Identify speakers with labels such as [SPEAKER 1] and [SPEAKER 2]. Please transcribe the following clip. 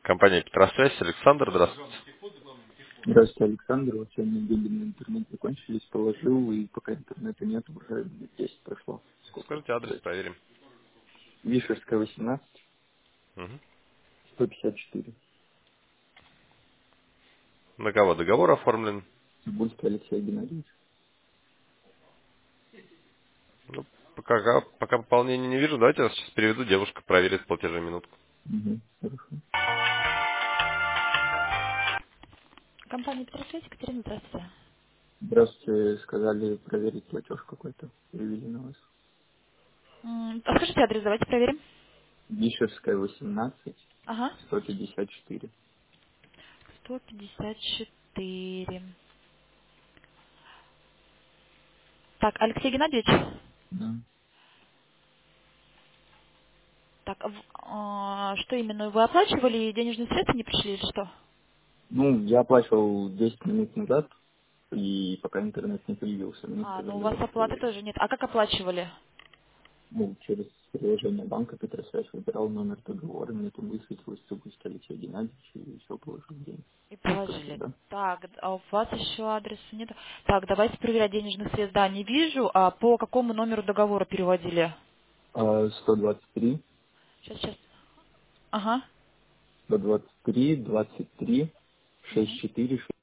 [SPEAKER 1] Компания Петросвязь. Александр, здравствуйте.
[SPEAKER 2] Здравствуйте, Александр. Вот сегодня деньги на интернет закончились, положил, и пока интернета нет, уже минут 10 прошло. Сколько
[SPEAKER 1] Скажите адрес,
[SPEAKER 2] ждать?
[SPEAKER 1] проверим.
[SPEAKER 2] Вишерская, 18,
[SPEAKER 1] Мгм.
[SPEAKER 2] 154.
[SPEAKER 1] На кого договор оформлен?
[SPEAKER 2] Цибульский Алексей Геннадьевич.
[SPEAKER 1] Ну, пока пополнения не вижу. Давайте я вас сейчас переведу. Девушка проверит платежи минутку.
[SPEAKER 2] Угу, хорошо.
[SPEAKER 3] Компания Петросвязь, Екатерина, здравствуйте.
[SPEAKER 2] Здравствуйте, сказали проверить платеж какой-то. Перевели на вас.
[SPEAKER 3] А скажите адрес, давайте проверим.
[SPEAKER 2] Вишерская, 18,
[SPEAKER 3] Ага.
[SPEAKER 2] 154.
[SPEAKER 3] 154. Так, Алексей Геннадьевич.
[SPEAKER 2] Да.
[SPEAKER 3] Так, что именно? Вы оплачивали, денежные средства не пришли или что?
[SPEAKER 2] Ну, я оплачивал 10 минут назад, и пока интернет не появился, мне
[SPEAKER 3] Ну у
[SPEAKER 2] сказали
[SPEAKER 3] вас
[SPEAKER 2] вас
[SPEAKER 3] оплаты
[SPEAKER 2] проверить.
[SPEAKER 3] тоже нет. А как оплачивали?
[SPEAKER 2] Ну, через приложение банка Петросвязь выбирал номер договора, мне там высветилось Цибульский Алексей Геннадьевич, и все, положил деньги.
[SPEAKER 3] И
[SPEAKER 2] Отправил,
[SPEAKER 3] положили.
[SPEAKER 2] да?
[SPEAKER 3] Так, а у вас еще адреса нет? Так, давайте проверять денежных средств. Да, не вижу. А по какому номеру договора переводили?
[SPEAKER 2] 123,
[SPEAKER 3] Сейчас. Ага.
[SPEAKER 2] 123, 23,
[SPEAKER 3] Мгм.
[SPEAKER 2] 64,